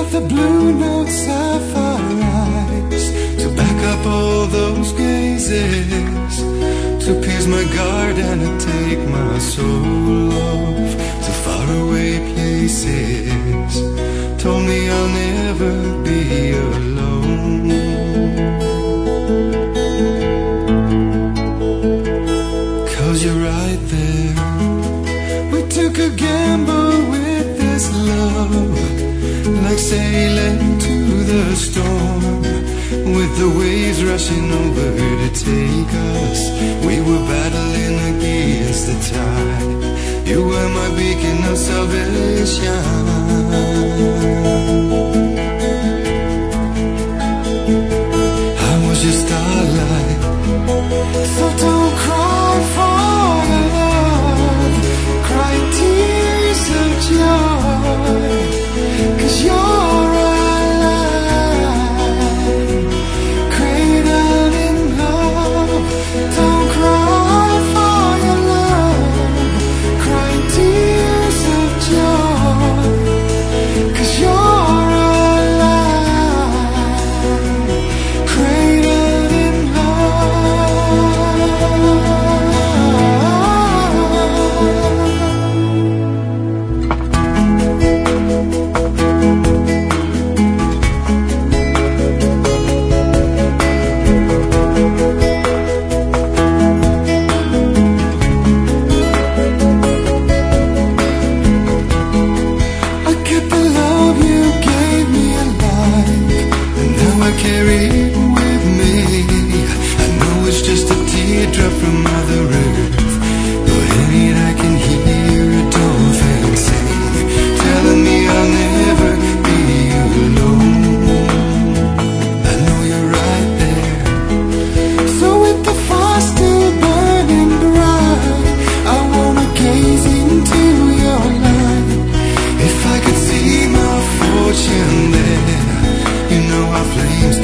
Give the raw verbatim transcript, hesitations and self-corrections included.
with the blue note sapphire eyes to back up all those gazes, to pierce my guard and to take my soul off to faraway places. Told me I'll never be alone. Cause you're right there. We took a gamble with this love, like sailing to the storm, with the waves rushing over to take us. We were battling against the tide. You were my beacon of salvation. I was your starlight. So don't cry for your love, cry tears of joy, 'cause you're alive, cradled in love. Don't cry for your love, cry tears of joy, 'cause you're alive, cradled in carry it with me. I know it's just a teardrop from Mother Earth, but in it I can hear a dolphin sing, telling me I'll never be alone. I know you're right there. So with the fire still burning bright, I wanna gaze into your light. If I could see my fortune there, you know our flames